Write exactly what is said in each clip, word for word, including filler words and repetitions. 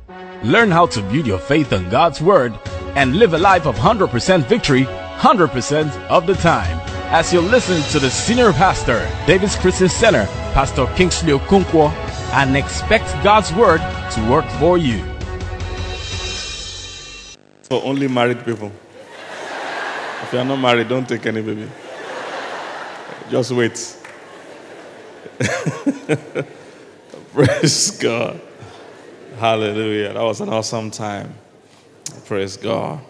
Learn how to build your faith on God's Word and live a life of one hundred percent victory one hundred percent of the time. As you listen to the Senior Pastor, David's Christian Center, Pastor Kingsley Okonkwo, and expect God's Word to work for you. For only married people. If you are not married, don't take any baby. Just wait. Praise God. Hallelujah. That was an awesome time. Praise God.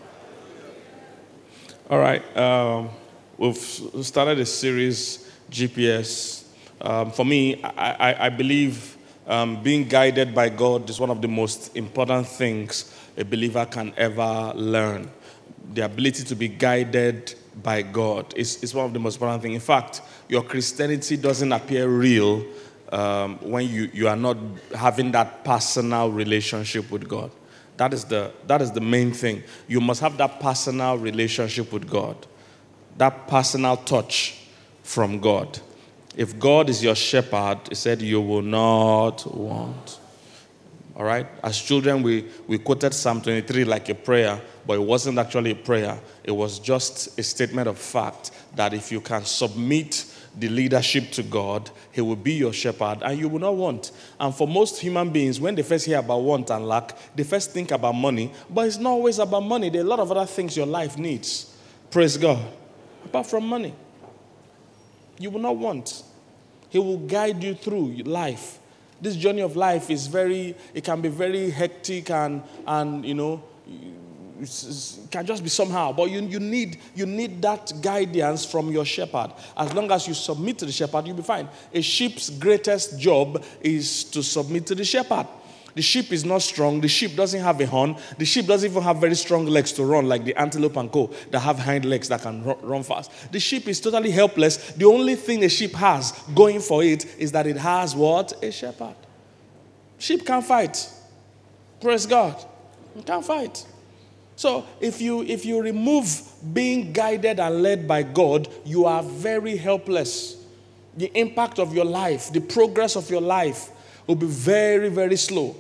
All right. Um, we've started a series, G P S. Um, for me, I, I, I believe um, being guided by God is one of the most important things a believer can ever learn. The ability to be guided by God is, is one of the most important things. In fact, your Christianity doesn't appear real um, when you, you are not having that personal relationship with God. That is the that is the main thing. You must have that personal relationship with God, that personal touch from God. If God is your shepherd, he said, you will not want. All right? As children, we, we quoted Psalm twenty-three like a prayer, but it wasn't actually a prayer. It was just a statement of fact that if you can submit the leadership to God, he will be your shepherd and you will not want. And for most human beings, when they first hear about want and lack, they first think about money, but it's not always about money. There are a lot of other things your life needs. Praise God. Apart from money, you will not want. He will guide you through life. This journey of life is very, it can be very hectic and, and you know, it can just be somehow. But you, you, need, you need that guidance from your shepherd. As long as you submit to the shepherd, you'll be fine. A sheep's greatest job is to submit to the shepherd. The sheep is not strong. The sheep doesn't have a horn. The sheep doesn't even have very strong legs to run like the antelope and co that have hind legs that can run fast. The sheep is totally helpless. The only thing a sheep has going for it is that it has what? A shepherd. Sheep can't fight. Praise God. You can't fight. So if you if you remove being guided and led by God, you are very helpless. The impact of your life, the progress of your life will be very, very slow.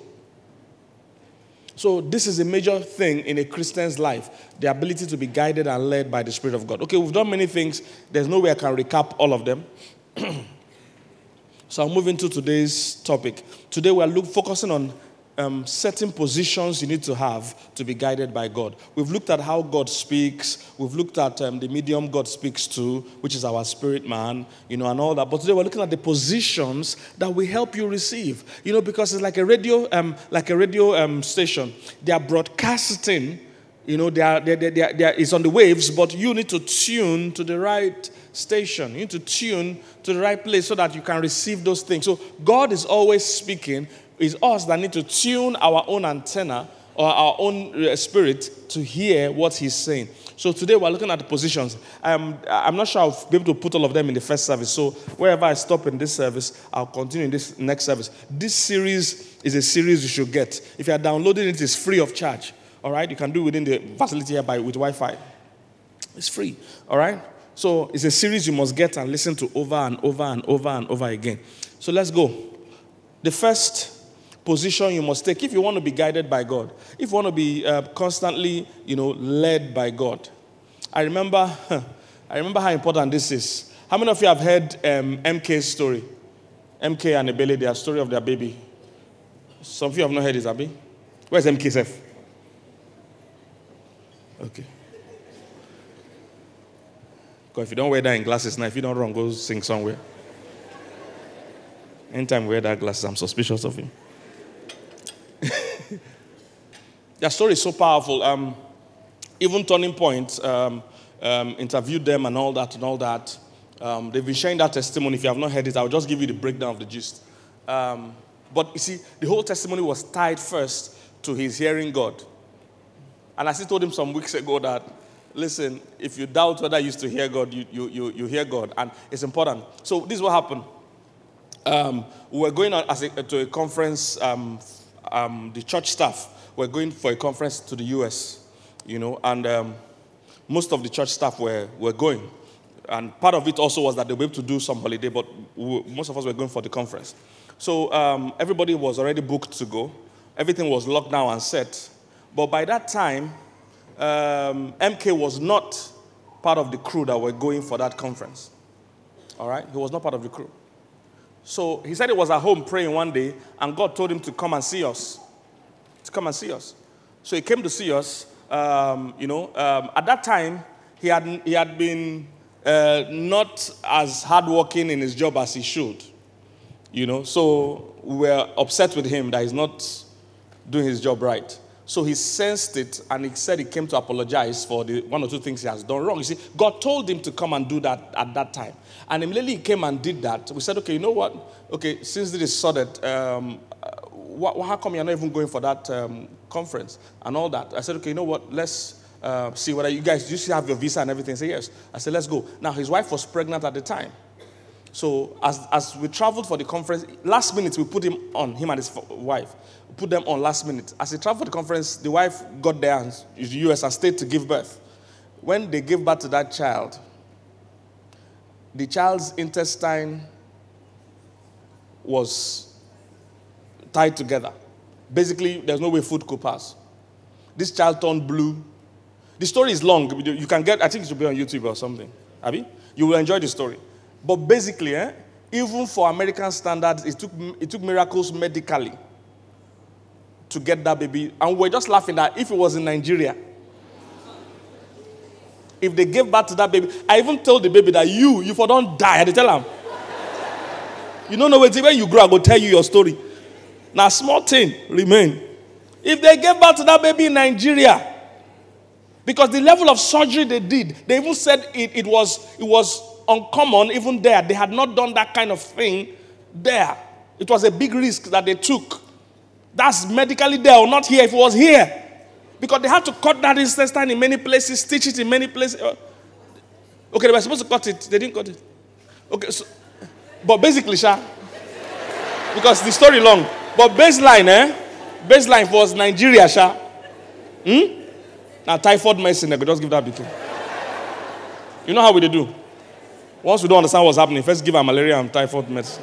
So this is a major thing in a Christian's life, the ability to be guided and led by the Spirit of God. Okay, we've done many things. There's no way I can recap all of them. So I'll move into today's topic. Today we're look, focusing on um, certain positions you need to have to be guided by God. We've looked at how God speaks. We've looked at um, the medium God speaks to, which is our spirit man, you know, and all that. But today we're looking at the positions that will help you receive, you know, because it's like a radio, um, like a radio um, station. They are broadcasting, you know, they are, they are, they are, they are, it's on the waves, but you need to tune to the right station. You need to tune to the right place so that you can receive those things. So God is always speaking. It's us that need to tune our own antenna or our own uh, spirit to hear what he's saying. So today we're looking at the positions. Um, I'm not sure I'll be able to put all of them in the first service. So wherever I stop in this service, I'll continue in this next service. This series is a series you should get. If you are downloading it, it's free of charge. All right? You can do it within the facility here by, with Wi-Fi. It's free. All right? So it's a series you must get and listen to over and over and over and over again. So let's go. The first position you must take if you want to be guided by God, if you want to be uh, constantly, you know, led by God. I remember, I remember how important this is. How many of you have heard um, M K's story? M K and Ebele, their story of their baby. Some of you have not heard it, Abi. Where's M K F? Okay. Because if you don't wear that in glasses now, if you don't run, go sing somewhere. Anytime you wear that glasses, I'm suspicious of him. Their story is so powerful. Um, even Turning Point um, um, interviewed them and all that and all that. Um, they've been sharing that testimony. If you have not heard it, I'll just give you the breakdown of the gist. Um, but you see, the whole testimony was tied first to his hearing God. And I still told him some weeks ago that, listen, if you doubt whether you used to hear God, you, you, you, you hear God. And it's important. So this is what happened. Um, we were going on as a, to a conference, um, um, the church staff were going for a conference to the U S, you know, and um, most of the church staff were, were going. And part of it also was that they were able to do some holiday, but we, most of us were going for the conference. So um, everybody was already booked to go. everything was locked down and set. But by that time, um, M K was not part of the crew that were going for that conference. All right? He was not part of the crew. So he said he was at home praying one day, and God told him to come and see us. To come and see us. So he came to see us. Um, you know, um, at that time, he had, he had been uh, not as hardworking in his job as he should. You know, so we were upset with him that he's not doing his job right. So he sensed it, and he said he came to apologize for the one or two things he has done wrong. You see, God told him to come and do that at that time. And immediately he came and did that. We said, okay, you know what? Okay, since this is sorted, um, wh- how come you're not even going for that um, conference and all that? I said, okay, you know what? Let's uh, see whether you guys, do you still have your visa and everything? He said, yes. I said, let's go. Now, his wife was pregnant at the time. So as, as we traveled for the conference, last minute we put him on, him and his wife. We put them on last minute. As he traveled for the conference, the wife got there in the U S and stayed to give birth. When they gave birth to that child, the child's intestine was tied together. Basically, there's no way food could pass. This child turned blue. The story is long. You can get, I think it should be on YouTube or something. Abi? You will enjoy the story. But basically, eh, even for American standards, it took, it took miracles medically to get that baby. And we're just laughing that if it was in Nigeria, if they gave birth to that baby, I even told the baby that you, you for don't die. I had to tell him. You don't know when you grow, I go tell you your story. Now, small thing remain. If they gave birth to that baby in Nigeria, because the level of surgery they did, they even said it, it was it was uncommon even there. They had not done that kind of thing there. It was a big risk that they took. That's medically there or not here if it was here. Because they had to cut that intestine in many places, stitch it in many places. Okay, they were supposed to cut it. They didn't cut it. Okay, so, but basically, Sha, because the story long, but baseline, eh? Baseline was Nigeria, Sha. Hmm? Now, typhoid medicine, they could just give that before. You know how we do? Once we don't understand what's happening, first give her malaria and typhoid medicine.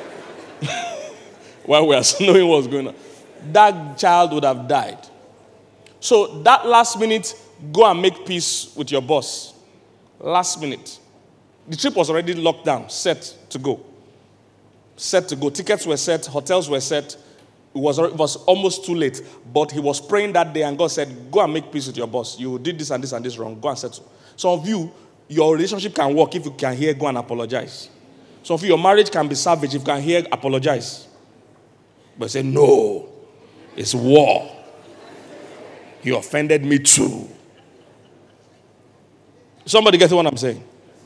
While we are knowing what's going on. That child would have died. So that last minute, go and make peace with your boss. Last minute. The trip was already locked down, set to go. Set to go. Tickets were set, hotels were set. It was, it was almost too late. But he was praying that day and God said, go and make peace with your boss. You did this and this and this wrong. Go and settle. Some of you, your relationship can work if you can hear, go and apologize. Some of you, your marriage can be savage if you can hear, apologize. But say, no, it's war. You offended me too. Somebody get what I'm saying?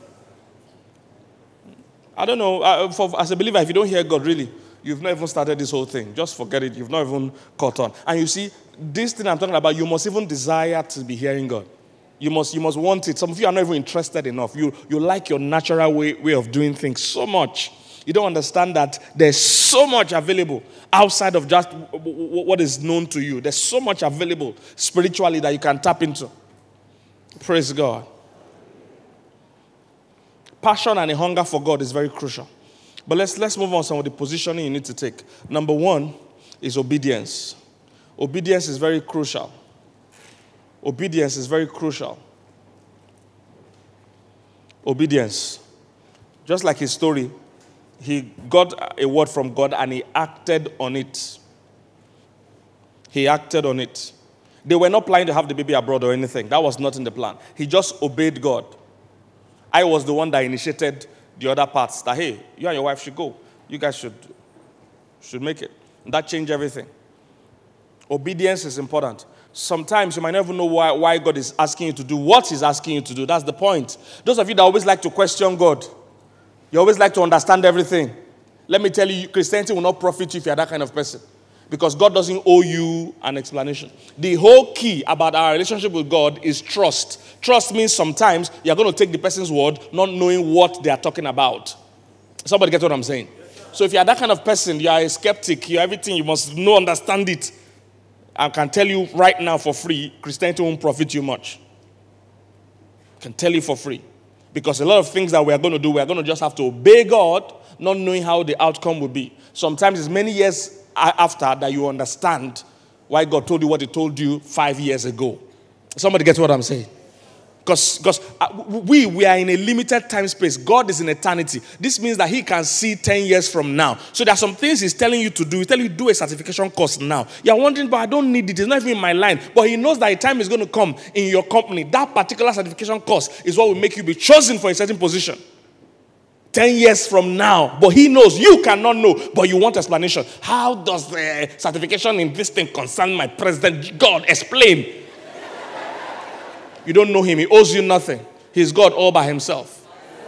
I don't know. Uh, for, as a believer, if you don't hear God, really, you've not even started this whole thing. Just forget it. You've not even caught on. And you see, this thing I'm talking about, you must even desire to be hearing God. You must, you must want it. Some of you are not even interested enough. You, you like your natural way, way of doing things so much. You don't understand that there's so much available outside of just what is known to you. There's so much available spiritually that you can tap into. Praise God. Passion and a hunger for God is very crucial. But let's, let's move on to some of the positioning you need to take. Number one is obedience. Obedience is very crucial. Obedience is very crucial. Obedience. Just like his story, he got a word from God and he acted on it. He acted on it. They were not planning to have the baby abroad or anything. That was not in the plan. He just obeyed God. I was the one that initiated the other parts. That, hey, you and your wife should go. You guys should, should make it. And that changed everything. Obedience is important. Sometimes you might never know why, why God is asking you to do what he's asking you to do. That's the point. Those of you that always like to question God, you always like to understand everything. Let me tell you, Christianity will not profit you if you're that kind of person. Because God doesn't owe you an explanation. The whole key about our relationship with God is trust. Trust means sometimes you're going to take the person's word not knowing what they are talking about. Somebody get what I'm saying? So if you're that kind of person, you are a skeptic, you're everything, you must know, understand it. I can tell you right now for free, Christianity won't profit you much. I can tell you for free. Because a lot of things that we are going to do, we are going to just have to obey God, not knowing how the outcome will be. Sometimes it's many years after that you understand why God told you what he told you five years ago. Somebody gets what I'm saying? Because because we, we are in a limited time space. God is in eternity. This means that he can see ten years from now. So there are some things he's telling you to do. He's telling you to do a certification course now. You're wondering, but I don't need it. It's not even in my line. But he knows that a time is going to come in your company. That particular certification course is what will make you be chosen for a certain position. ten years from now. But he knows. You cannot know. But you want explanation. How does the certification in this thing concern my president? God, explain. You don't know him. He owes you nothing. He's God all by himself.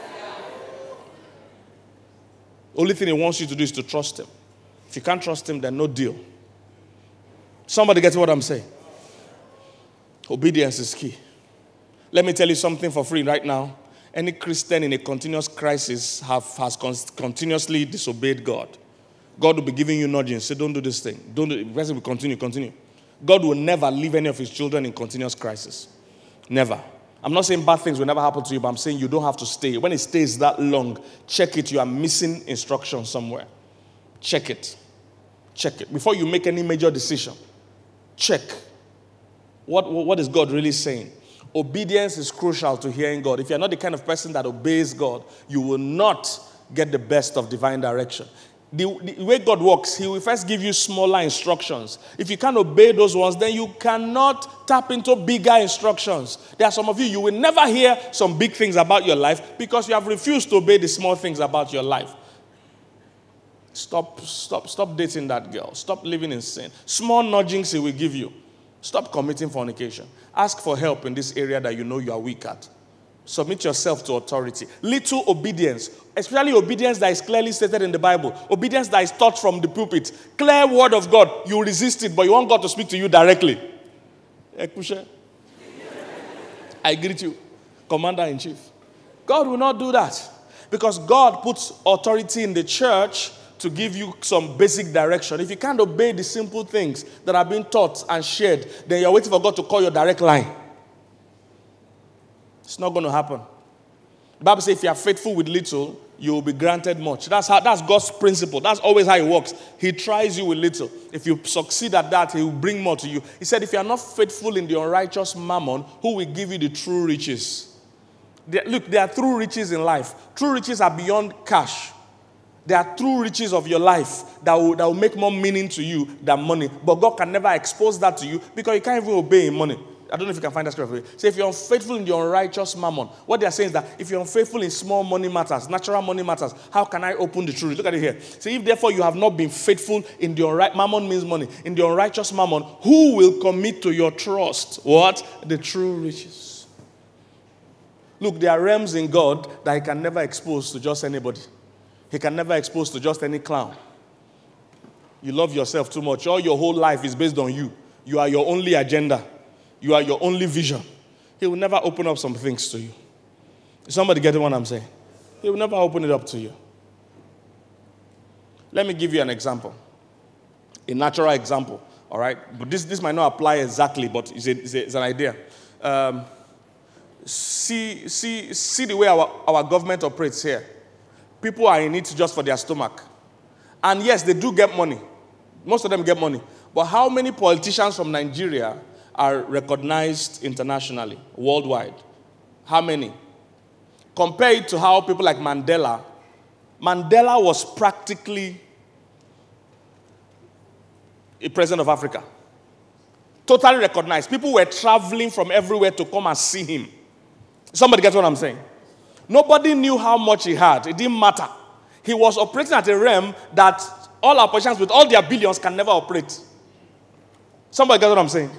Only thing he wants you to do is to trust him. If you can't trust him, then no deal. Somebody gets what I'm saying? Obedience is key. Let me tell you something for free right now. Any Christian in a continuous crisis have, has con- continuously disobeyed God. God will be giving you nudging. Say, don't do this thing. Don't do it. The person will continue, continue. God will never leave any of his children in continuous crisis. Never. I'm not saying bad things will never happen to you, but I'm saying you don't have to stay. When it stays that long, check it. You are missing instruction somewhere. Check it. Check it. Before you make any major decision, check. What, what is God really saying? Obedience is crucial to hearing God. If you're not the kind of person that obeys God, you will not get the best of divine direction. The, the way God works, he will first give you smaller instructions. If you can't obey those ones, then you cannot tap into bigger instructions. There are some of you, you will never hear some big things about your life because you have refused to obey the small things about your life. Stop, stop, stop dating that girl. Stop living in sin. Small nudgings he will give you. Stop committing fornication. Ask for help in this area that you know you are weak at. Submit yourself to authority. Little obedience, especially obedience that is clearly stated in the Bible. Obedience that is taught from the pulpit. Clear word of God. You resist it, but you want God to speak to you directly. I greet you, Commander-in-Chief. God will not do that. Because God puts authority in the church to give you some basic direction. If you can't obey the simple things that are being taught and shared, then you're waiting for God to call your direct line. It's not going to happen. The Bible says if you are faithful with little, you will be granted much. That's how. That's God's principle. That's always how it works. He tries you with little. If you succeed at that, he will bring more to you. He said, if you are not faithful in the unrighteous mammon, who will give you the true riches? There, look, there are true riches in life. True riches are beyond cash. There are true riches of your life that will, that will make more meaning to you than money. But God can never expose that to you because you can't even obey in money. I don't know if you can find that scripture. Say, if you're unfaithful in the unrighteous mammon, what they are saying is that if you're unfaithful in small money matters, natural money matters, how can I open the truth? Look at it here. Say, if therefore you have not been faithful in the unrighteous, mammon means money, in the unrighteous mammon, who will commit to your trust? What? The true riches. Look, there are realms in God that he can never expose to just anybody. He can never expose to just any clown. You love yourself too much. All your whole life is based on you. You are your only agenda. You are your only vision. He will never open up some things to you. Is somebody getting what I'm saying? He will never open it up to you. Let me give you an example. A natural example, all right? But this, this might not apply exactly, but it's, a, it's, a, it's an idea. Um, see, see, see the way our, our government operates here. People are in it just for their stomach. And yes, they do get money. Most of them get money. But how many politicians from Nigeria are recognized internationally, worldwide? How many? Compare it to how people like Mandela. Mandela was practically a president of Africa. Totally recognized. People were traveling from everywhere to come and see him. Somebody gets what I'm saying? Nobody knew how much he had. It didn't matter. He was operating at a realm that all our politicians with all their billions can never operate. Somebody gets what I'm saying?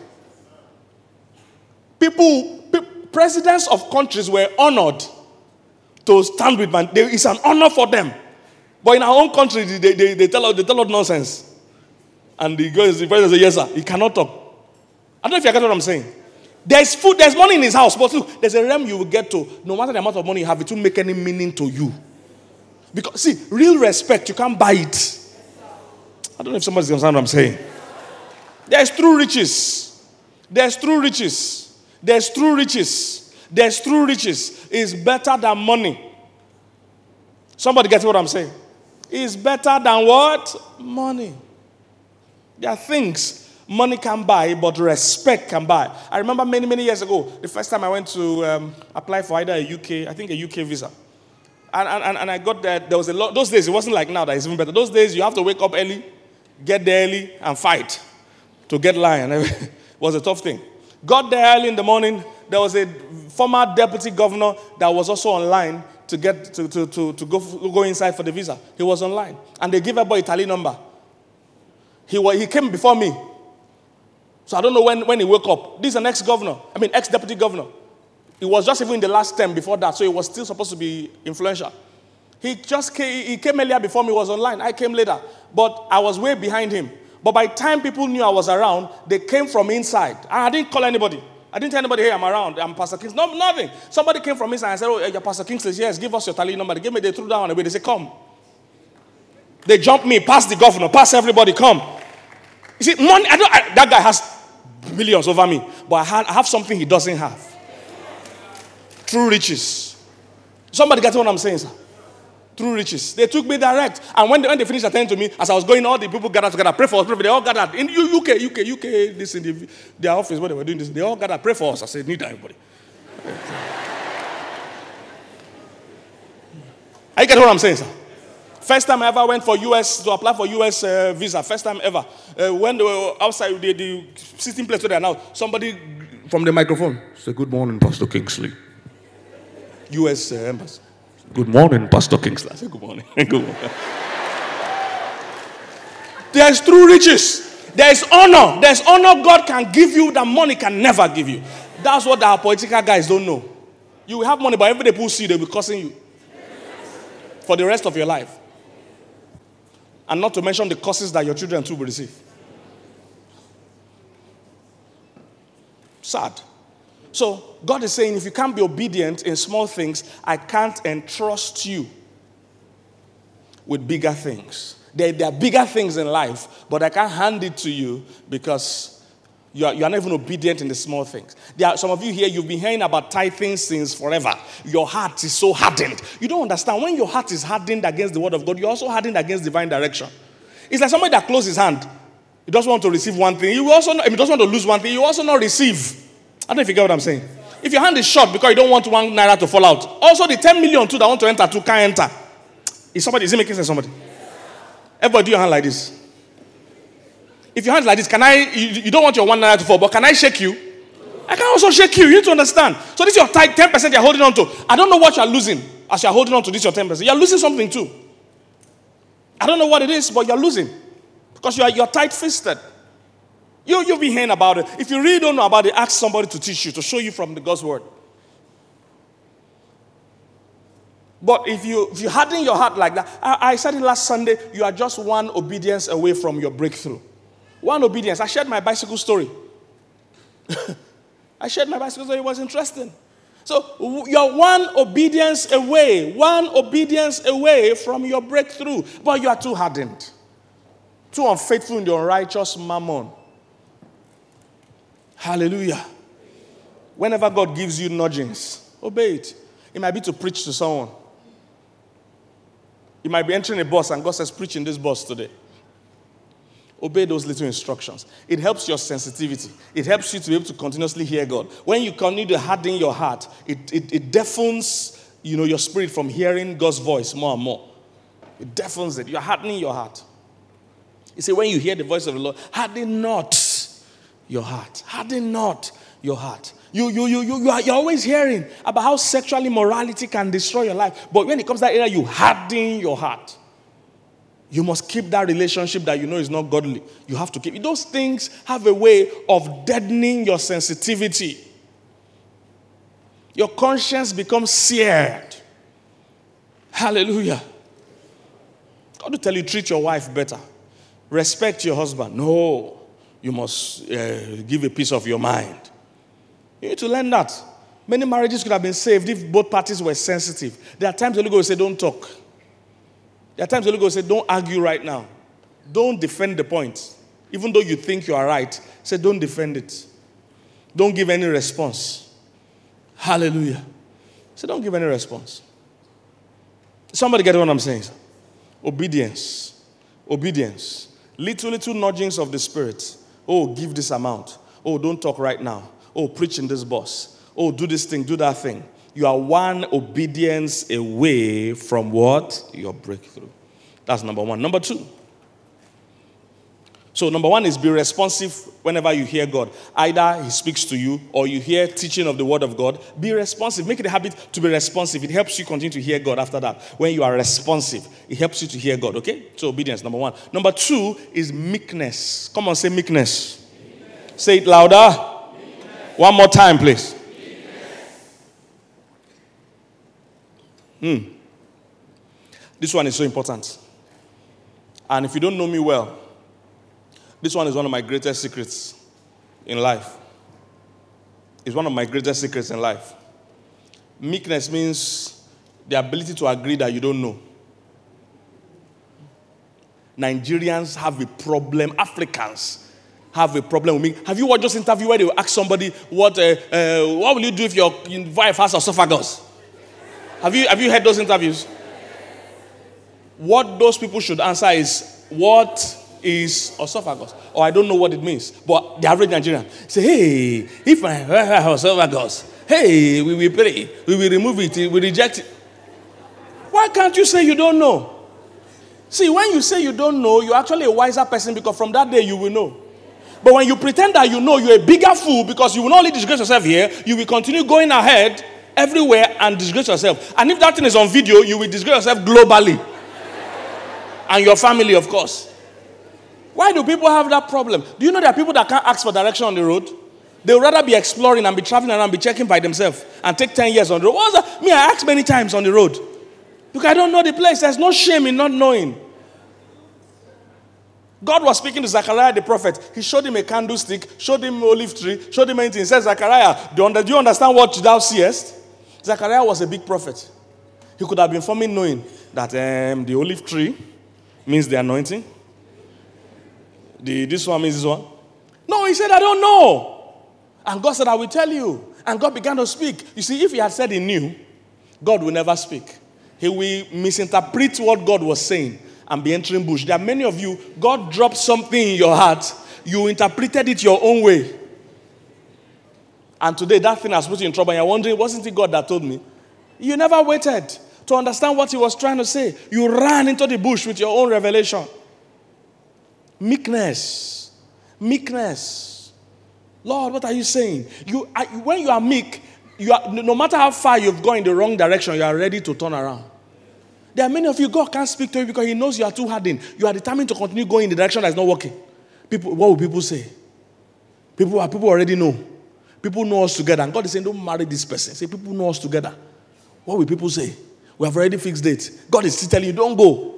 People, pe- presidents of countries were honored to stand with man. It's an honor for them. But in our own country, they, they, they, tell, they tell us nonsense. And the, the president says, yes, sir. He cannot talk. I don't know if you get what I'm saying. There's food, there's money in his house. But look, there's a realm you will get to. No matter the amount of money you have, it won't make any meaning to you. Because, see, real respect, you can't buy it. I don't know if somebody's understand what I'm saying. There's true riches. There's true riches. There's true riches. There's true riches. It's better than money. Somebody gets what I'm saying? It's better than what? Money. There are things. money can buy, but respect can buy. I remember many, many years ago, the first time I went to um, apply for either a U K, I think a U K visa. And, and, and I got there, there was a lot, those days, it wasn't like now that it's even better. Those days, you have to wake up early, get there early, and fight to get line. It was a tough thing. Got there early in the morning, there was a former deputy governor that was also online to get to, to, to, to go, go inside for the visa. He was online. And they gave a boy Italy number. He, was, he came before me. So I don't know when, when he woke up. This is an ex-governor, I mean ex-deputy governor. It was just even in the last term before that, so he was still supposed to be influential. He just came, he came earlier before me, was online. I came later, but I was way behind him. But by the time people knew I was around, they came from inside. And I didn't call anybody. I didn't tell anybody, hey, I'm around. I'm Pastor Kingsley. No, nothing. Somebody came from inside and said, oh, you're Pastor Kingsley. Yes, give us your tally number. They gave me, they threw down away. They said, come. They jumped me, past the governor, past everybody, come. You see, money, I don't, I, that guy has millions over me, but I, had, I have something he doesn't have. True riches. Somebody get what I'm saying, sir? True riches. They took me direct. And when they, when they finished attending to me, as I was going, all the people gathered together, pray for us, pray for us. They all gathered. In U K, U K, U K, this in the, their office, where they were doing this, they all gathered, pray for us. I said, need everybody. Are you getting what I'm saying, sir? First time I ever went for U S, to apply for U S uh, visa. First time ever. Uh, when they were outside the, the sitting place where they are now, somebody from the microphone said, good morning, Pastor Kingsley. U S uh, embassy. Good morning, Pastor Kingsley. I said, good morning. Good morning. There's true riches. There's honor. There's honor God can give you that money can never give you. That's what our political guys don't know. You will have money, but every day people see, they'll be cursing you for the rest of your life. And not to mention the curses that your children too will receive. Sad. So God is saying, if you can't be obedient in small things, I can't entrust you with bigger things. There, there are bigger things in life, but I can't hand it to you because you are, you are not even obedient in the small things. There are some of you here, you've been hearing about tithing since forever. Your heart is so hardened. You don't understand. When your heart is hardened against the word of God, you're also hardened against divine direction. It's like somebody that closes his hand. He doesn't want to receive one thing. He also not, he doesn't want to lose one thing. He also not receive. I don't know if you get what I'm saying. If your hand is short because you don't want one naira to fall out, also the ten million too that want to enter too can't enter. Is somebody, is it making sense? Somebody? Everybody do your hand like this. If your hand is like this, can I, you, you don't want your one naira to fall, but can I shake you? I can also shake you. You need to understand. So this is your tight ten percent you're holding on to. I don't know what you're losing as you're holding on to this your ten percent. You're losing something too. I don't know what it is, but you're losing. Because you're, you're tight-fisted. You, you've been hearing about it. If you really don't know about it, ask somebody to teach you, to show you from the God's word. But if you if you harden your heart like that, I, I said it last Sunday, you are just one obedience away from your breakthrough. One obedience. I shared my bicycle story. I shared my bicycle story. It was interesting. So you're one obedience away, one obedience away from your breakthrough. But you are too hardened, too unfaithful in your righteous mammon. Hallelujah. Whenever God gives you nudgings, obey it. It might be to preach to someone. You might be entering a bus and God says, preach in this bus today. Obey those little instructions. It helps your sensitivity. It helps you to be able to continuously hear God. When you continue to harden your heart, it, it, it deafens, you know, your spirit from hearing God's voice more and more. It deafens it. You're hardening your heart. You see, when you hear the voice of the Lord, harden not your heart. Harden not your heart. You, you, you, you, you are, you're always hearing about how sexual immorality can destroy your life. But when it comes to that area, you harden your heart. You must keep that relationship that you know is not godly. You have to keep it. Those things have a way of deadening your sensitivity. Your conscience becomes seared. Hallelujah. God will tell you, treat your wife better. Respect your husband. No. You must uh, give a piece of your mind. You need to learn that. Many marriages could have been saved if both parties were sensitive. There are times the Holy Ghost will say, don't talk. There are times the Holy Ghost will say, don't argue right now. Don't defend the point. Even though you think you are right, say, don't defend it. Don't give any response. Hallelujah. Say, don't give any response. Somebody get what I'm saying? Obedience. Obedience. Little, little nudgings of the Spirit Oh, give this amount. Oh, don't talk right now. Oh, preach in this bus. Oh, do this thing, do that thing. You are one obedience away from what? Your breakthrough. That's number one. Number two. So number one is be responsive whenever you hear God. Either he speaks to you or you hear teaching of the word of God. Be responsive. Make it a habit to be responsive. It helps you continue to hear God after that. When you are responsive, it helps you to hear God. Okay? So obedience, number one. Number two is meekness. Come on, say meekness. meekness. Say it louder. Meekness. One more time, please. Hmm. This one is so important. And if you don't know me well, this one is one of my greatest secrets in life. It's one of my greatest secrets in life. Meekness means the ability to agree that you don't know. Nigerians have a problem. Africans have a problem with me. Have you watched this interview where they will ask somebody, what, uh, uh, what will you do if your wife has esophagus? Have you, have you heard those interviews? What those people should answer is, what is esophagus? Or I don't know what it means. But the average Nigerian say, hey, if I have esophagus, hey, we will pray. We will remove it. We will reject it. Why can't you say you don't know? See, when you say you don't know, you're actually a wiser person because from that day you will know. But when you pretend that you know, you're a bigger fool because you will not only disgrace yourself here, you will continue going ahead everywhere and disgrace yourself. And if that thing is on video, you will disgrace yourself globally. And your family, of course. Why do people have that problem? Do you know there are people that can't ask for direction on the road? They would rather be exploring and be traveling around, be checking by themselves and take ten years on the road. What's that? Me, I asked many times on the road. Because I don't know the place. There's no shame in not knowing. God was speaking to Zechariah the prophet. He showed him a candlestick, showed him an olive tree, showed him anything. He said, Zechariah, do you understand what thou seest? Zechariah was a big prophet. He could have been forming knowing that um, the olive tree means the anointing. The, this one means this one. No, he said, I don't know. And God said, I will tell you. And God began to speak. You see, if he had said he knew, God will never speak. He will misinterpret what God was saying and be entering bush. There are many of you, God dropped something in your heart. You interpreted it your own way. And today, that thing has put you in trouble. And you're wondering, wasn't it God that told me? You never waited to understand what he was trying to say. You ran into the bush with your own revelation. Meekness. Meekness. Lord, what are you saying? You, I, when you are meek, you are, no matter how far you've gone in the wrong direction, you are ready to turn around. There are many of you, God can't speak to you because he knows you are too hardened. You are determined to continue going in the direction that is not working. People, what will people say? People, people already know. People know us together. And God is saying, don't marry this person. Say, people know us together. What will people say? We have already fixed dates. God is still telling you, don't go.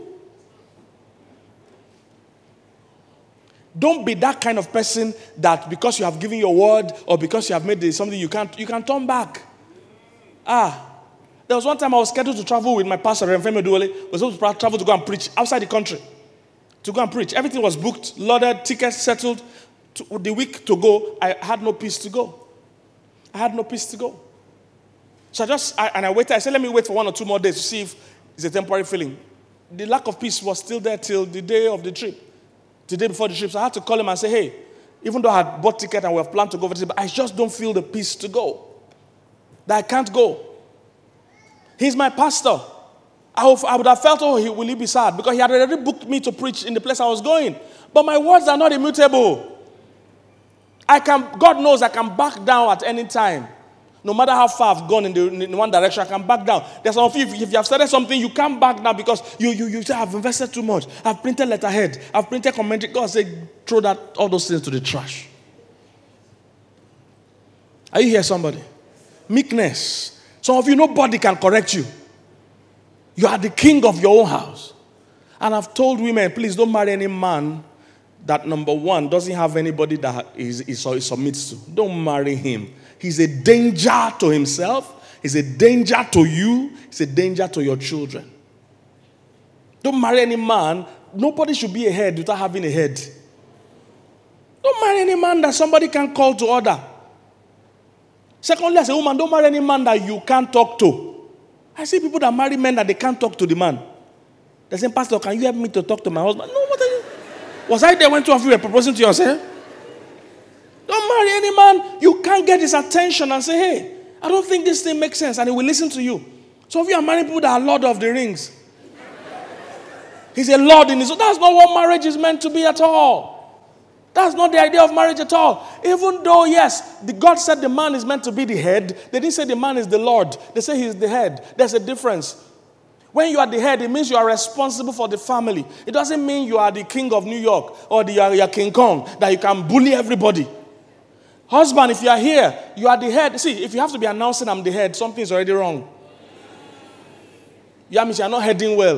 Don't be that kind of person that because you have given your word or because you have made something you can't, you can turn back. Ah, there was one time I was scheduled to travel with my pastor, Reverend Femi Oduwole. I was supposed to travel to go and preach outside the country. To go and preach. Everything was booked, loaded, tickets settled. To, the week to go, I had no peace to go. I had no peace to go. So I just, I, and I waited. I said, let me wait for one or two more days to see if it's a temporary feeling. The lack of peace was still there till the day of the trip. The day before the trip. So I had to call him and say, hey, even though I had bought ticket and we have planned to go for this, but I just don't feel the peace to go. That I can't go. He's my pastor. I would have felt, oh, he, will he be sad? Because he had already booked me to preach in the place I was going. But my words are not immutable. I can, God knows I can back down at any time. No matter how far I've gone in, the, in one direction, I can back down. There's some of you, if you have started something, you can't back down because you, you, you say, I've invested too much. I've printed letterhead. I've printed commentary. God said, throw that, all those things to the trash. Are you here, somebody? Meekness. Some of you, nobody can correct you. You are the king of your own house. And I've told women, please don't marry any man that, number one, doesn't have anybody that is, is, is submits to. Don't marry him. He's a danger to himself. He's a danger to you. He's a danger to your children. Don't marry any man. Nobody should be a head without having a head. Don't marry any man that somebody can call to order. Secondly, as a woman, don't marry any man that you can't talk to. I see people that marry men that they can't talk to the man. They say, Pastor, can you help me to talk to my husband? No, what are you? Was I there when two of you were proposing to yourself? Don't marry any man. You can't get his attention and say, hey, I don't think this thing makes sense. And he will listen to you. So if you are marrying people that are Lord of the Rings, he's a Lord in his own. That's not what marriage is meant to be at all. That's not the idea of marriage at all. Even though, yes, the God said the man is meant to be the head, they didn't say the man is the Lord. They say he's the head. There's a difference. When you are the head, it means you are responsible for the family. It doesn't mean you are the king of New York or the, you are, you are King Kong, that you can bully everybody. Husband, if you are here, you are the head. See, if you have to be announcing I'm the head, something is already wrong. Yeah, means you are not heading well.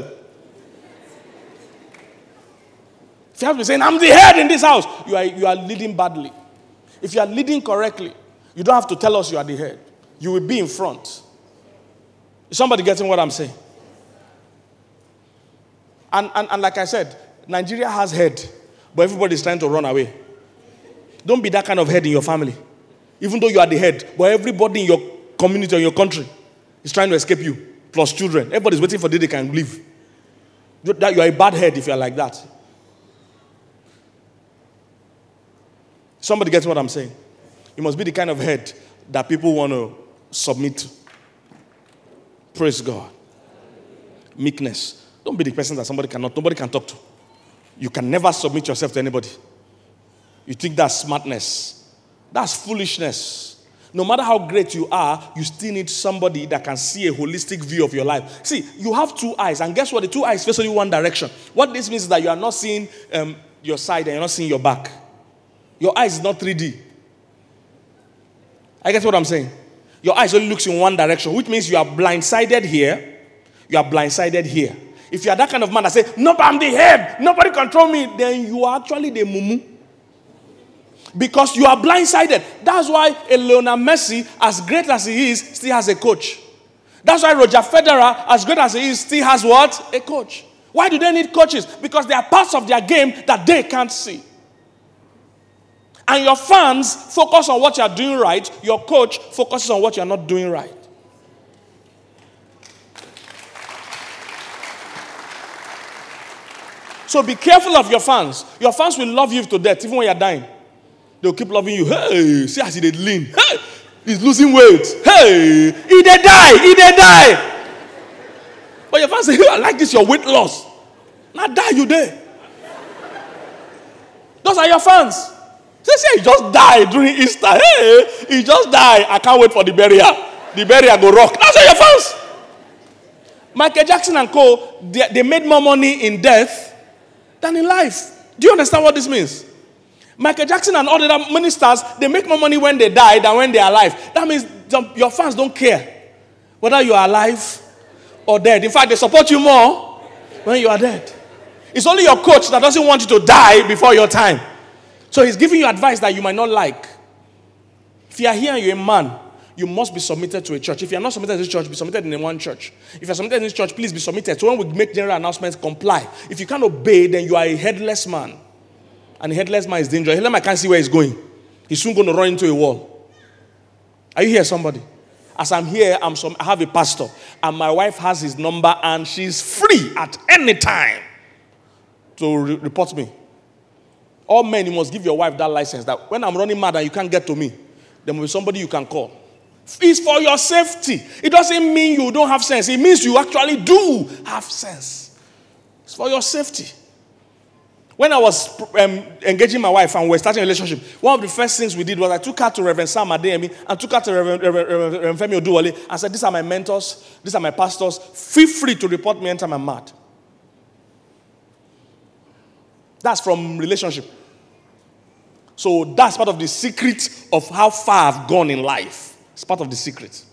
If you have to be saying, I'm the head in this house, you are, you are leading badly. If you are leading correctly, you don't have to tell us you are the head. You will be in front. Is somebody getting what I'm saying? And, and, and like I said, Nigeria has head, but everybody is trying to run away. Don't be that kind of head in your family. Even though you are the head, but everybody in your community or your country is trying to escape you, plus children. Everybody's waiting for the day they can leave. You are a bad head if you are like that. Somebody gets what I'm saying? You must be the kind of head that people want to submit to. Praise God. Meekness. Don't be the person that somebody cannot, nobody can talk to. You can never submit yourself to anybody. You think that's smartness. That's foolishness. No matter how great you are, you still need somebody that can see a holistic view of your life. See, you have two eyes, and guess what? The two eyes face only one direction. What this means is that you are not seeing um, your side and you're not seeing your back. Your eyes is not three D. I get what I'm saying? Your eyes only looks in one direction, which means you are blindsided here, you are blindsided here. If you are that kind of man that says, no, I'm the head, nobody control me, then you are actually the mumu. Because you are blindsided. That's why a Lionel Messi, as great as he is, still has a coach. That's why Roger Federer, as great as he is, still has what? A coach. Why do they need coaches? Because there are parts of their game that they can't see. And your fans focus on what you are doing right. Your coach focuses on what you are not doing right. So be careful of your fans. Your fans will love you to death, even when you're dying. They'll keep loving you. Hey, see as he did lean. Hey, he's losing weight. Hey, he did die. He did die. But your fans say, hey, I like this, your weight loss. Now die you there. Those are your fans. They say he just died during Easter. Hey, he just died. I can't wait for the burial. The burial go rock. That's all your fans. Michael Jackson and co, they, they made more money in death than in life. Do you understand what this means? Michael Jackson and all the other ministers, they make more money when they die than when they are alive. That means your fans don't care whether you are alive or dead. In fact, they support you more when you are dead. It's only your coach that doesn't want you to die before your time. So he's giving you advice that you might not like. If you are here and you're a man, you must be submitted to a church. If you are not submitted to this church, be submitted in one church. If you are submitted in this church, please be submitted. So when we make general announcements, comply. If you can't obey, then you are a headless man. And a headless man is dangerous. A headless man can't see where he's going. He's soon going to run into a wall. Are you here, somebody? As I'm here, I'm some, I have a pastor. And my wife has his number, and she's free at any time to re- report me. All men, you must give your wife that license that when I'm running mad and you can't get to me, there will be somebody you can call. It's for your safety. It doesn't mean you don't have sense. It means you actually do have sense. It's for your safety. When I was um, engaging my wife and we were starting a relationship, one of the first things we did was I took her to Reverend Sam Adeyemi and took her to Reverend, Reverend, Reverend Femi Oduwole and said, these are my mentors, these are my pastors. Feel free to report me anytime I'm mad. That's from relationship. So that's part of the secret of how far I've gone in life. It's part of the secret.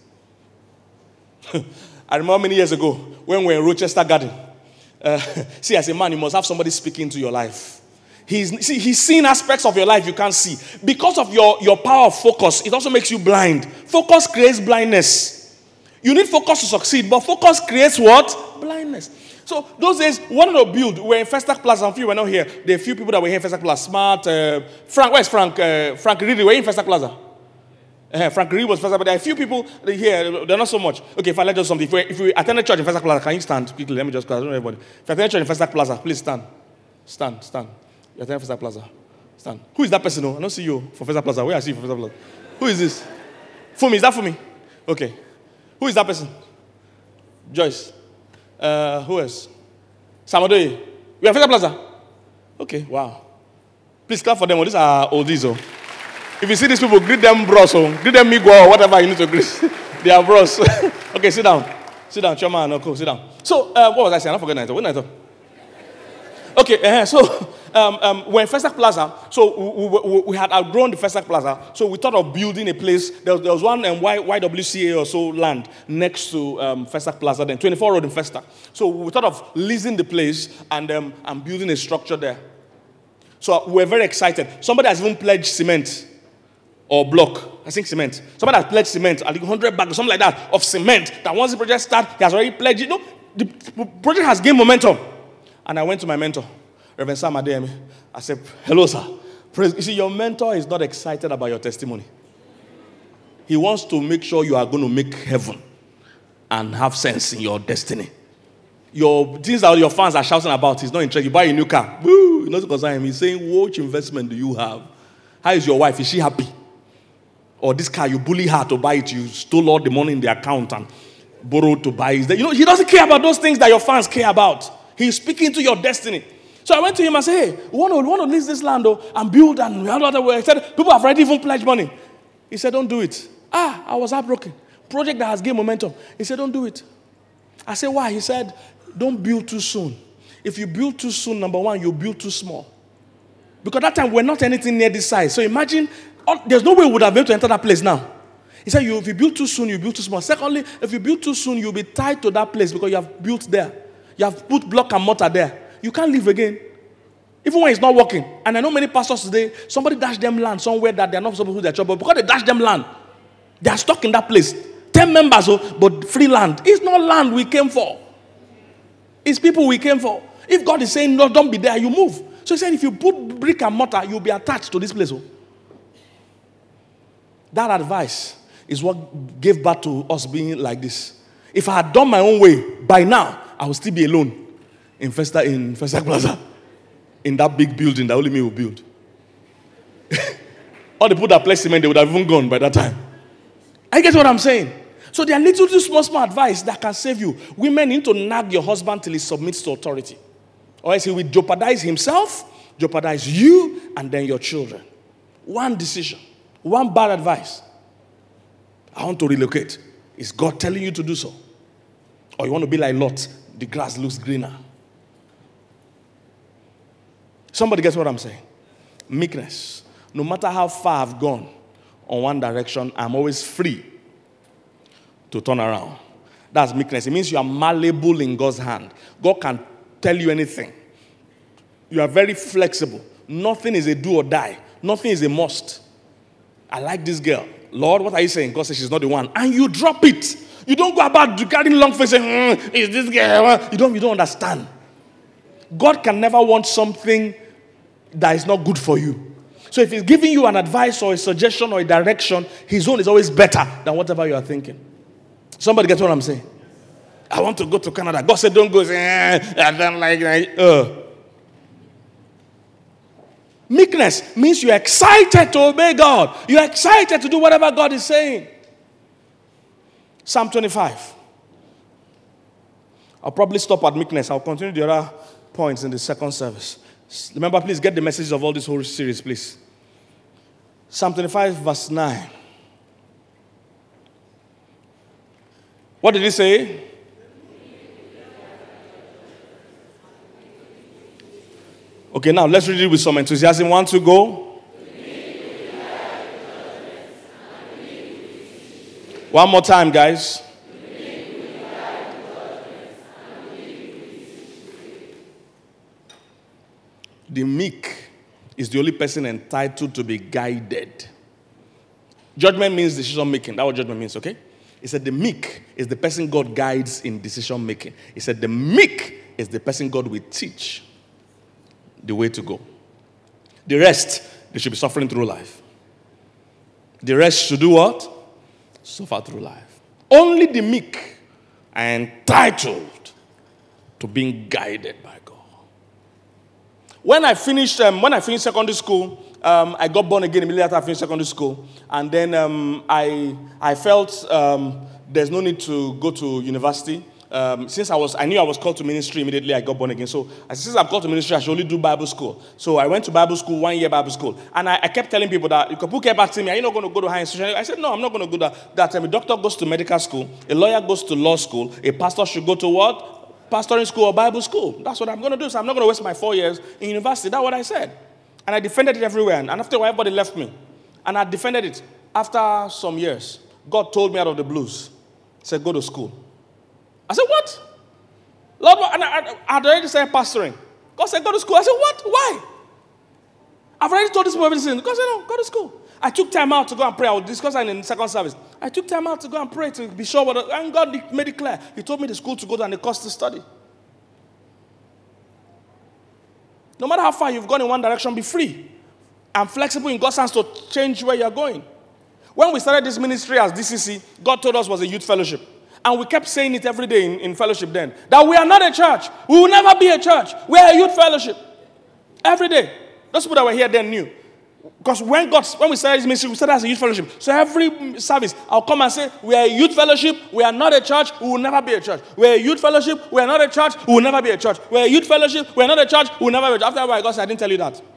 I remember many years ago when we were in Rochester Garden. Uh, see, as a man, you must have somebody speaking into your life. He's, see, he's seen aspects of your life you can't see. Because of your, your power of focus, it also makes you blind. Focus creates blindness. You need focus to succeed, but focus creates what? Blindness. So those days, we wanted to build. We're in Festac Plaza. Some few were not here. There are a few people that were here in Festac Plaza. Smart. Uh, Frank, where's Frank? Uh, Frank Riri, we're in Festac Plaza. Uh, Frank Riri was Festac, but there are a few people here. They're not so much. Okay, if I let you something. If we, if we attended church in Festac Plaza, can you stand quickly? Let me just, I don't know everybody. If you attended church in Festac Plaza, please stand. Stand, stand. You attended Festac Plaza. Stand. Who is that person? Oh, I don't see you for Festa Plaza. Where I see you for Festa Plaza? Who is this? Fumi, is that Fumi? Okay. Who is that person? Joyce. Uh, who else? Samadoye. We are Festa Plaza. Okay, wow. Please clap for them. Oh, these are oldies. Oh. If you see these people, greet them bros. Oh. Greet them migo or whatever you need to greet. They are bros. Okay, sit down. Sit down, Choma and Oko, sit down. So, uh, what was I saying? I forgot Naito. What Naito? Okay, uh, so um, um, we're in Festa Plaza. So we, we, we had outgrown the Festa Plaza. So we thought of building a place. There was, there was one um, y, YWCA or so land next to um, Festa Plaza, then twenty-four Road in Festa. So we thought of leasing the place and, um, and building a structure there. So we're very excited. Somebody has even pledged cement or block. I think cement. Somebody has pledged cement, I think one hundred bags or something like that, of cement. That once the project starts, he has already pledged it. No, the project has gained momentum. And I went to my mentor, Reverend Sam Adeyemi. I said, hello, sir. You see, your mentor is not excited about your testimony. He wants to make sure you are going to make heaven and have sense in your destiny. Your things that your fans are shouting about, he's not interested. You buy a new car. Woo! You're not concerned him. He's saying, what investment do you have? How is your wife? Is she happy? Or this car, you bully her to buy it. You stole all the money in the account and borrowed to buy it. You know, he doesn't care about those things that your fans care about. He's speaking to your destiny. So I went to him and said, hey, we want to, we want to lease this land oh, and build and we other way. He said, people have already even pledged money. He said, don't do it. Ah, I was heartbroken. Project that has gained momentum. He said, don't do it. I said, why? He said, don't build too soon. If you build too soon, number one, you build too small. Because that time we're not anything near this size. So imagine, all, there's no way we would have been able to enter that place now. He said, you, if you build too soon, you build too small. Secondly, if you build too soon, you'll be tied to that place because you have built there. You have put block and mortar there. You can't live again. Even when it's not working. And I know many pastors today, somebody dashed them land somewhere that they're not supposed to do their job. But because they dashed them land, they are stuck in that place. Ten members, oh, but free land. It's not land we came for. It's people we came for. If God is saying, no, don't be there, you move. So he said, if you put brick and mortar, you'll be attached to this place. Oh. That advice is what gave birth to us being like this. If I had done my own way, by now, I would still be alone in Festa, in Festa Plaza. In that big building that only me will build. All the people that pledged cement, they would have even gone by that time. I get what I'm saying. So there are little, little small, small advice that can save you. Women need to nag your husband till he submits to authority. Or else he will jeopardize himself, jeopardize you, and then your children. One decision, one bad advice. I want to relocate. Is God telling you to do so? Or you want to be like Lot? The grass looks greener. Somebody gets what I'm saying? Meekness. No matter how far I've gone on one direction, I'm always free to turn around. That's meekness. It means you are malleable in God's hand. God can tell you anything. You are very flexible. Nothing is a do or die. Nothing is a must. I like this girl. Lord, what are you saying? God says she's not the one. And you drop it. You don't go about regarding long face saying, mm, is this girl? You don't, you don't understand. God can never want something that is not good for you. So if he's giving you an advice or a suggestion or a direction, his own is always better than whatever you are thinking. Somebody gets what I'm saying? I want to go to Canada. God said, don't go. Eh, I don't like it. Uh. Meekness means you're excited to obey God. You're excited to do whatever God is saying. Psalm twenty-five. I'll probably stop at meekness. I'll continue the other points in the second service. Remember, please get the messages of all this whole series, please. Psalm twenty-five, verse nine. What did he say? Okay, now let's read it with some enthusiasm. One, two, go. One more time, guys. The meek is the only person entitled to be guided. Judgment means decision making. That's what judgment means, okay? He said the meek is the person God guides in decision making. He said the meek is the person God will teach the way to go. The rest, they should be suffering through life. The rest should do what? Suffer through life. Only the meek are entitled to being guided by God. When I finished, um, when I finished secondary school, um, I got born again immediately after I finished secondary school. And then um, I, I felt um, there's no need to go to university. Um, since I was, I knew I was called to ministry immediately, I got born again. So I said, since I'm called to ministry, I should only do Bible school. So I went to Bible school, one year Bible school. And I, I kept telling people that, people kept asking me, are you not going to go to higher institution? I said, no, I'm not going to go to that. That time, a doctor goes to medical school, a lawyer goes to law school, a pastor should go to what? Pastoring school or Bible school. That's what I'm going to do. So I'm not going to waste my four years in university. That's what I said. And I defended it everywhere. And after a while, everybody left me. And I defended it. After some years, God told me out of the blues, he said, go to school. I said, what? Lord, and I, I, I had already started pastoring. God said, go to school. I said, what? Why? I've already told this people everything. God said, no, go to school. I took time out to go and pray. I will discuss that in the second service. I took time out to go and pray to be sure what, and God made it clear. He told me the school to go to and the course to study. No matter how far you've gone in one direction, be free and flexible in God's hands to change where you're going. When we started this ministry as D C C, God told us it was a youth fellowship. And we kept saying it every day in, in fellowship then, that we are not a church. We will never be a church. We are a youth fellowship. Every day. Those people that were here then knew. Because when God, when we started this ministry, we started as a youth fellowship. So every service, I'll come and say, we are a youth fellowship. We are not a church. We will never be a church. We are a youth fellowship. We are not a church. We will never be a church. We are a youth fellowship. We are not a church. We will never be a church. After a while, God said, I didn't tell you that.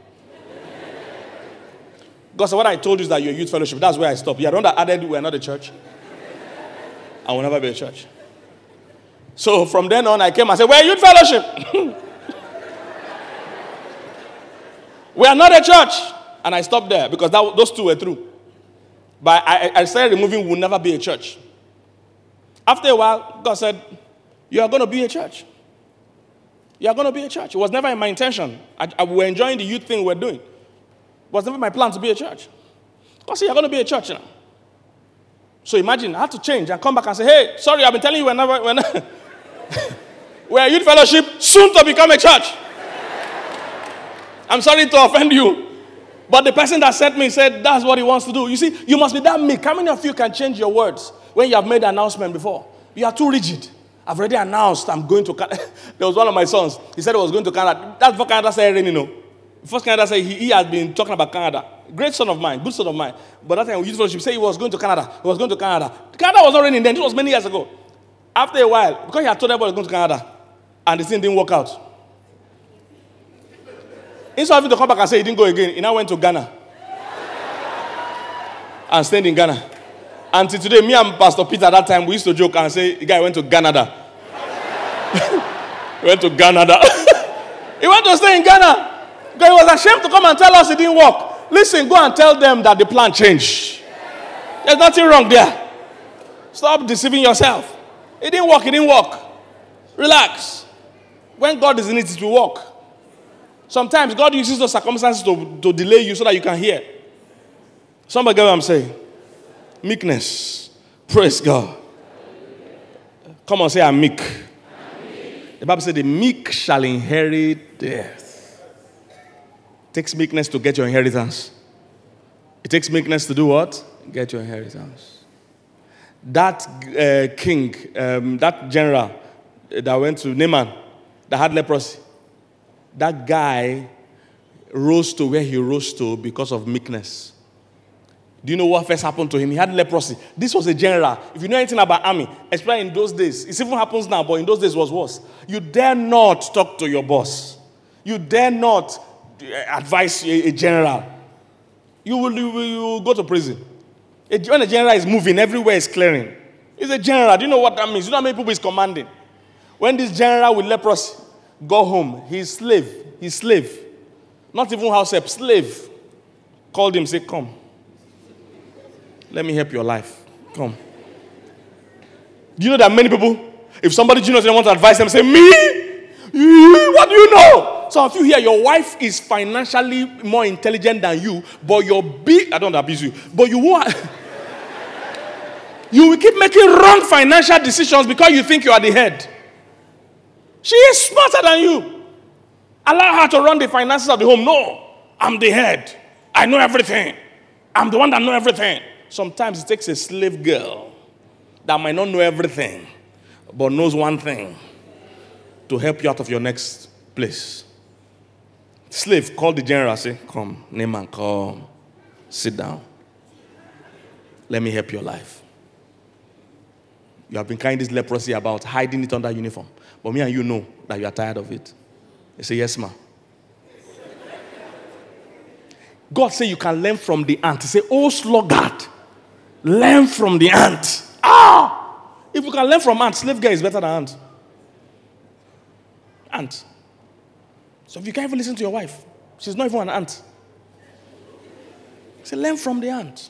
God said, what I told you is that you're a youth fellowship. That's where I stopped. You are the one that added, we are not a church. I will never be a church. So from then on, I came and said, we're a youth fellowship. We are not a church. And I stopped there because that, those two were true. But I, I started removing will never be a church. After a while, God said, you are going to be a church. You are going to be a church. It was never in my intention. I, I, we were enjoying the youth thing we were doing. It was never my plan to be a church. God said, you're going to be a church now. So imagine, I had to change and come back and say, hey, sorry, I've been telling you we're never, we're, never we're a youth fellowship, soon to become a church. I'm sorry to offend you. But the person that sent me said that's what he wants to do. You see, you must be that meek. How many of you can change your words when you have made an announcement before? You are too rigid. I've already announced I'm going to Canada. There was one of my sons. He said he was going to Canada. That's before Canada said raining, you know. First Canada said he, he has been talking about Canada. Great son of mine, good son of mine. But that time, youth fellowship said he was going to Canada. He was going to Canada. Canada was not raining then. It was many years ago. After a while, because he had told everybody he was going to Canada, and the thing didn't work out. Instead of him to come back and say he didn't go again, he now went to Ghana. And stayed in Ghana. Until today, me and Pastor Peter at that time, we used to joke and say, the guy went to Canada. He went to Canada. He went to stay in Ghana. Because he was ashamed to come and tell us it didn't work. Listen, go and tell them that the plan changed. There's nothing wrong there. Stop deceiving yourself. It didn't work, it didn't work. Relax. When God is in it, it will work. Sometimes God uses those circumstances to, to delay you so that you can hear. Somebody get what I'm saying? Meekness. Praise God. Come on, say I'm meek. I'm meek. The Bible says the meek shall inherit the earth. It takes meekness to get your inheritance. It takes meekness to do what? Get your inheritance. That uh, king, um, that general that went to Naaman, that had leprosy, that guy rose to where he rose to because of meekness. Do you know what first happened to him? He had leprosy. This was a general. If you know anything about army, especially in those days, it even happens now, but in those days it was worse. You dare not talk to your boss. You dare not advise a, a general. You will, you will, you will go to prison. A, when a general is moving, everywhere is clearing. He's a general. Do you know what that means? You know how many people he's commanding? When this general with leprosy go home, his slave, his slave, not even house help, slave, called him, say, come. Let me help your life. Come. Do you know that many people, if somebody junior want to advise them, say, me? What do you know? Some of you here, your wife is financially more intelligent than you, but you're big, I don't abuse you, but you won't. You will keep making wrong financial decisions because you think you are the head. She is smarter than you. Allow her to run the finances of the home. No, I'm the head. I know everything. I'm the one that knows everything. Sometimes it takes a slave girl that might not know everything, but knows one thing to help you out of your next place. Slave called the general, say, come, Naaman, come, sit down. Let me help your life. You have been carrying this leprosy about, hiding it under uniform. But me and you know that you are tired of it. They say, yes, ma'am. God say you can learn from the ant. He say, oh, sluggard, learn from the ant. Ah! If you can learn from ant, slave girl is better than ant. Ant. So if you can't even listen to your wife, she's not even an ant. Say, learn from the ant.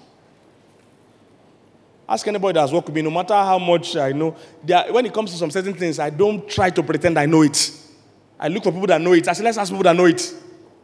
Ask anybody that has worked with me, no matter how much I know, are, when it comes to some certain things, I don't try to pretend I know it. I look for people that know it. I say, let's ask people that know it.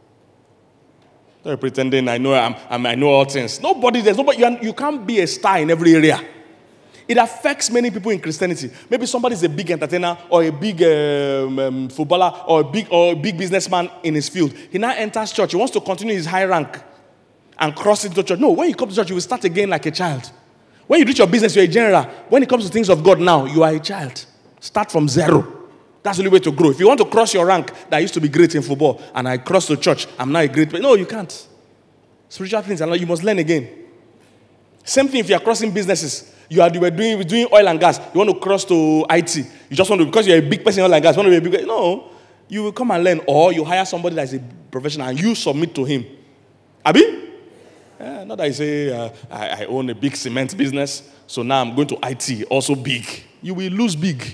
Not pretending I know I'm, I'm, I know all things. Nobody, there's nobody, you, are, you can't be a star in every area. It affects many people in Christianity. Maybe somebody's a big entertainer or a big um, um, footballer or a big or a big businessman in his field. He now enters church. He wants to continue his high rank and cross into church. No, when you come to church, you will start again like a child. When you do your business, you're a general. When it comes to things of God now, you are a child. Start from zero. That's the only way to grow. If you want to cross your rank, that I used to be great in football, and I crossed the church, I'm now a great player. No, you can't. Spiritual things, you must learn again. Same thing if you are crossing businesses. You are you were doing, doing oil and gas. You want to cross to I T. You just want to, because you're a big person in oil and gas, you want to be a big. No. You will come and learn. Or you hire somebody that is a professional and you submit to him. Abi? Yeah, not that you say, uh, I, I own a big cement business, so now I'm going to I T, also big. You will lose big.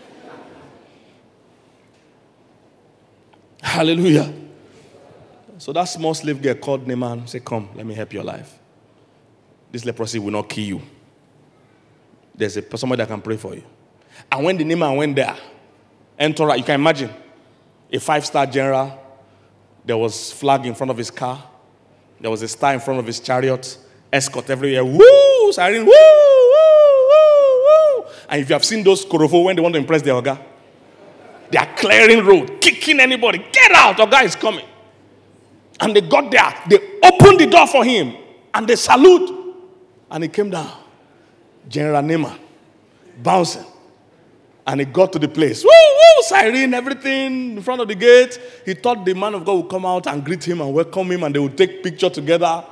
Hallelujah. So that small slave girl called Naaman, say, come, let me help your life. This leprosy will not kill you. There's a somebody that can pray for you. And when the Naaman went there, entourage, you can imagine, a five-star general, there was flag in front of his car, there was a star in front of his chariot, escort everywhere, woo, siren, woo, woo, woo, woo. And if you have seen those korofo when they want to impress their oga, they are clearing road, kicking anybody, get out, oga is coming. And they got there, they opened the door for him, and they salute, and he came down. General Naaman, bouncing. And he got to the place. Woo, woo, siren, everything in front of the gate. He thought the man of God would come out and greet him and welcome him and they would take picture together.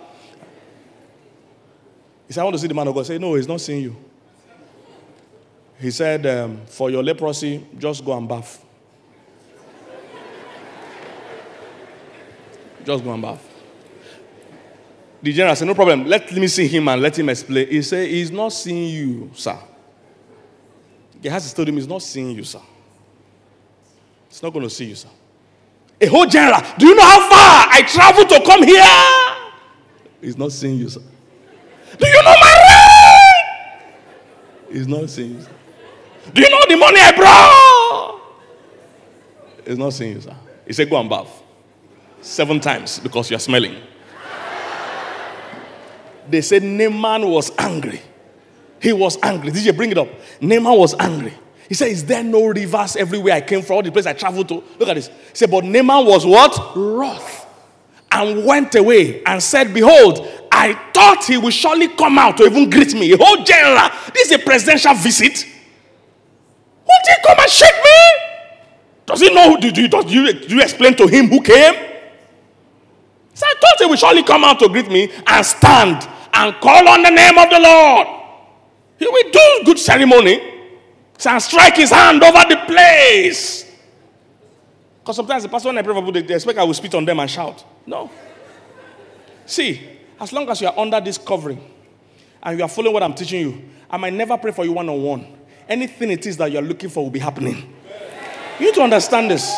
He said, I want to see the man of God. Say, no, he's not seeing you. He said, um, for your leprosy, just go and bath. Just go and bath. The general said, no problem. Let me see him and let him explain. He said, he's not seeing you, sir. Gehazi told him, he's not seeing you, sir. He's not going to see you, sir. A whole general, do you know how far I traveled to come here? He's not seeing you, sir. Do you know my rent? He's not seeing you, sir. Do you know the money I brought? He's not seeing you, sir. He said, go and bath. Seven times because you're smelling. They said Naaman was angry. He was angry. Did you bring it up? Naaman was angry. He said, is there no rivers everywhere I came from, all the place I traveled to? Look at this. He said, but Naaman was what? Wroth. And went away and said, behold, I thought he would surely come out to even greet me. A whole general. This is a presidential visit. Won't he come and shake me? Does he know? Did you, does you, do you explain to him who came? So I thought he would surely come out to greet me and stand and call on the name of the Lord. He will do good ceremony and strike his hand over the place. Because sometimes the pastor, when I pray for people, they expect I will spit on them and shout. No. See, as long as you are under this covering and you are following what I'm teaching you, I might never pray for you one-on-one. Anything it is that you are looking for will be happening. You need to understand this.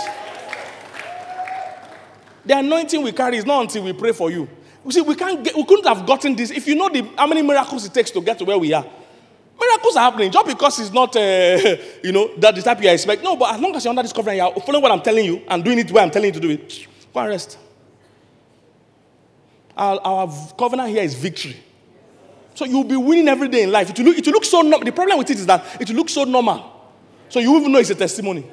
The anointing we carry is not until we pray for you. You see, we can't get, we couldn't have gotten this if you know the, how many miracles it takes to get to where we are. Miracles are happening just because it's not, uh, you know, that the type you expect. No, but as long as you're under this covering, you're following what I'm telling you and doing it the way I'm telling you to do it, go and rest. Our, our covenant here is victory. So you'll be winning every day in life. It will look, it will look so normal. The problem with it is that it will look so normal. So you even know it's a testimony.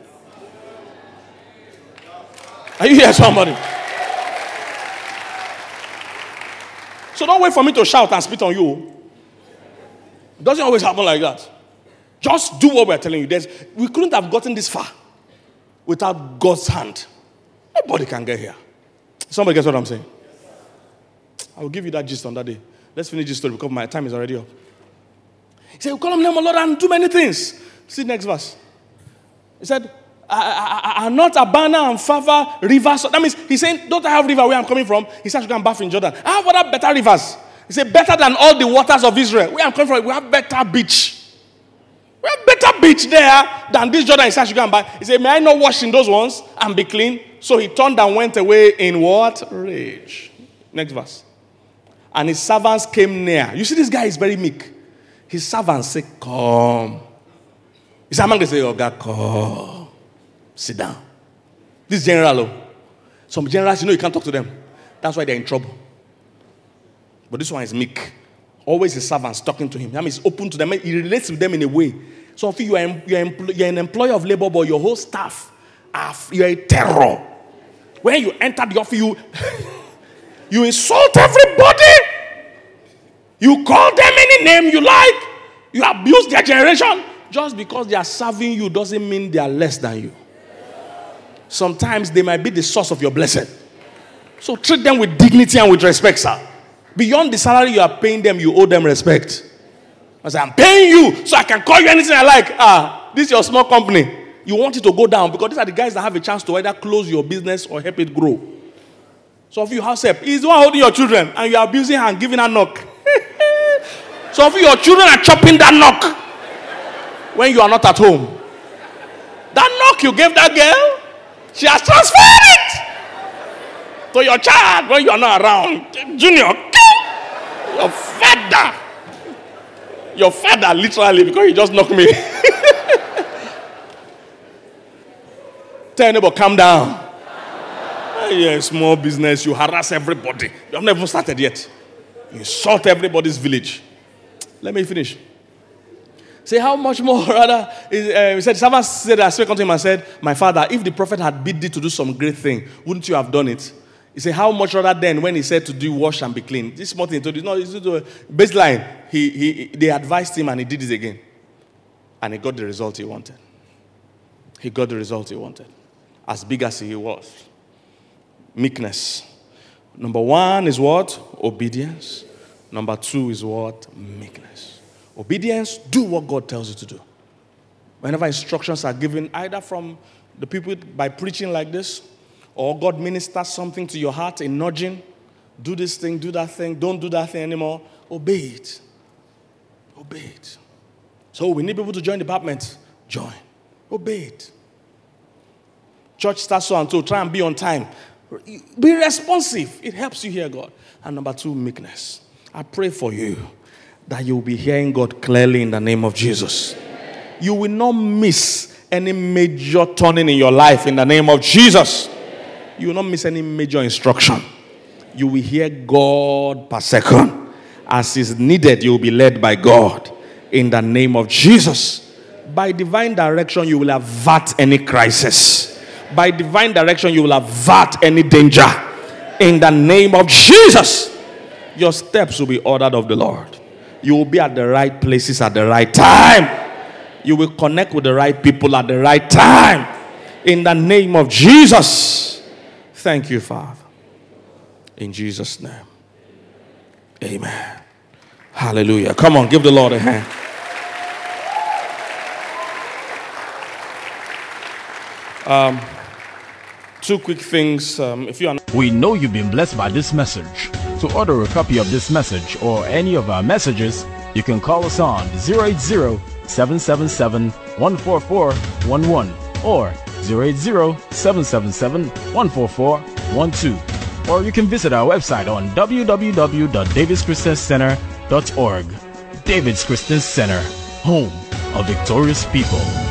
Are you here, somebody? So don't wait for me to shout and spit on you. It doesn't always happen like that. Just do what we're telling you. There's, we couldn't have gotten this far without God's hand. Nobody can get here. Somebody gets what I'm saying? I will give you that gist on that day. Let's finish this story because my time is already up. He said, we call him name of Lord and do many things. See next verse. He said, are not Abana and Fava rivers? That means he's saying, don't I have river where I'm coming from? He said, you can bath in Jordan. I have other better rivers. He said, better than all the waters of Israel. Where I'm coming from, we have better beach. We have better beach there than this Jordan. He said, you can buy. He said, may I not wash in those ones and be clean? So he turned and went away in what? Rage. Next verse. And his servants came near. You see, this guy is very meek. His servants say, come. He said, among they say, oh God, come. Sit down. This general, oh. Some generals, you know, you can't talk to them. That's why they're in trouble. But this one is meek. Always his servants talking to him. That means he's open to them. He relates with them in a way. So if you are, you are, you are an employer of labor, but your whole staff, are, you are a terror. When you enter the office, you, you insult everybody. You call them any name you like. You abuse their generation. Just because they are serving you doesn't mean they are less than you. Sometimes they might be the source of your blessing. So treat them with dignity and with respect, sir. Beyond the salary you are paying them, you owe them respect. I say, I'm paying you so I can call you anything I like. Ah, this is your small company. You want it to go down because these are the guys that have a chance to either close your business or help it grow. So if you house help, he's the one holding your children and you are abusing her and giving her knock. So if your children are chopping that knock when you are not at home, that knock you gave that girl, she has transferred it to your child when you are not around. Junior, your father, your father literally, because he just knocked me. Tell your neighbor, calm down. Yeah, small business, you harass everybody. You have never started yet. You insult everybody's village. Let me finish. Say, how much more rather? Uh, he said, servant said, I spoke unto him and said, my father, if the prophet had bid thee to do some great thing, wouldn't you have done it? He said, how much rather then when he said to do wash and be clean? This small thing, no, it's a baseline. He, he, they advised him and he did it again. And he got the result he wanted. He got the result he wanted. As big as he was. Meekness. Number one is what? Obedience. Number two is what? Meekness. Obedience, do what God tells you to do. Whenever instructions are given, either from the people by preaching like this, or God ministers something to your heart in nudging, do this thing, do that thing, don't do that thing anymore, obey it. Obey it. So we need people to join the department. Join. Obey it. Church starts so and so, try and be on time. Be responsive. It helps you hear God. And number two, meekness. I pray for you that you will be hearing God clearly in the name of Jesus. You will not miss any major turning in your life in the name of Jesus. You will not miss any major instruction. You will hear God per second. As is needed, you will be led by God in the name of Jesus. By divine direction, you will avert any crisis. By divine direction, you will avert any danger. In the name of Jesus, your steps will be ordered of the Lord. You will be at the right places at the right time. You will connect with the right people at the right time. In the name of Jesus. Thank you, Father. In Jesus' name. Amen. Hallelujah. Come on, give the Lord a hand. Um, two quick things. Um, if you are We know you've been blessed by this message. To order a copy of this message or any of our messages, you can call us on zero eight zero, seven seven seven, one four four one one or zero eight zero, seven seven seven, one four four one two. Or you can visit our website on w w w dot davids christian center dot org. Davids Christian Center, home of victorious people.